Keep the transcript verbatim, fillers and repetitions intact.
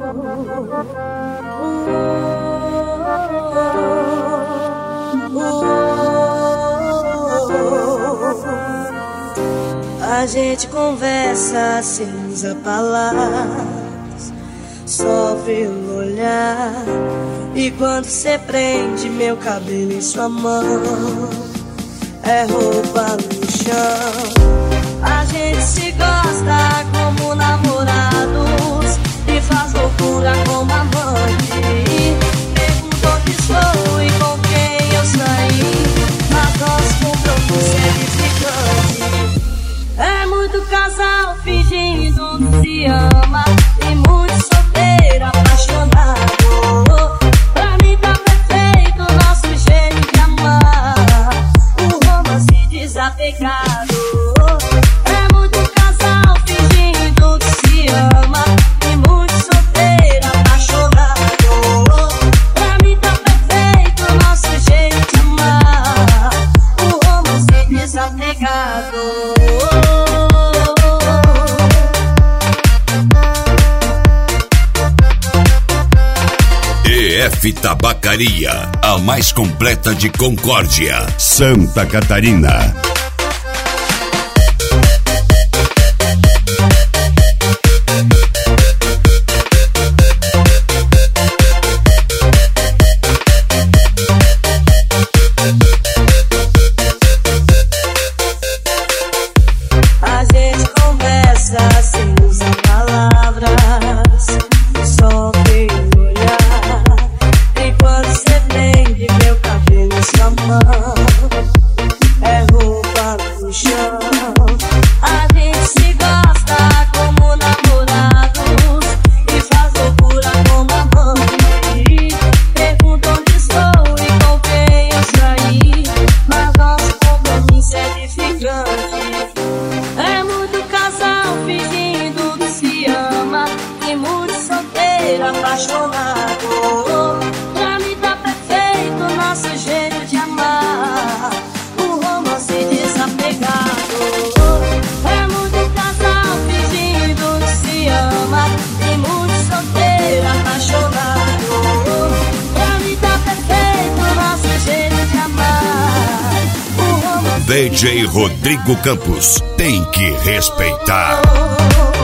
A gente conversa sem usar palavras, só pelo olhar. E quando cê prende meu cabelo em sua mão, é roupa no chão. A gente se gosta como namorados e faz loucura como amante. Pergunto onde estou e com quem eu saí, mas nosso compromisso é edificante. É muito casal fingindo que se ama e muito solteiro apaixonado. Pra mim tá perfeito o nosso jeito de amar, o romance desapegado. É muito casal fingindo que se ama e muito solteiro apaixonado. Pra mim tá perfeito o nosso jeito de amar, o romance desapegado. E F Tabacaria, a mais completa de Concórdia, Santa Catarina. A gente conversa sem usar palavras, só pelo olhar. E quando cê prende meu cabelo em sua mão, é roupa no chão. A gente se gosta como namorados e faz loucura como amante. Pergunto onde estou e com quem eu saí, mas nosso compromisso é edificante. É muito casal fingindo que se ama e muito solteiro apaixonado. Pra mim tá perfeito o nosso jeito de amar, o romance desapegado. É muito casal fingindo que se ama e muito solteiro apaixonado. Pra mim tá perfeito o nosso jeito de amar, o romance D J Rodrigo Campos, tem que respeitar. desapegado.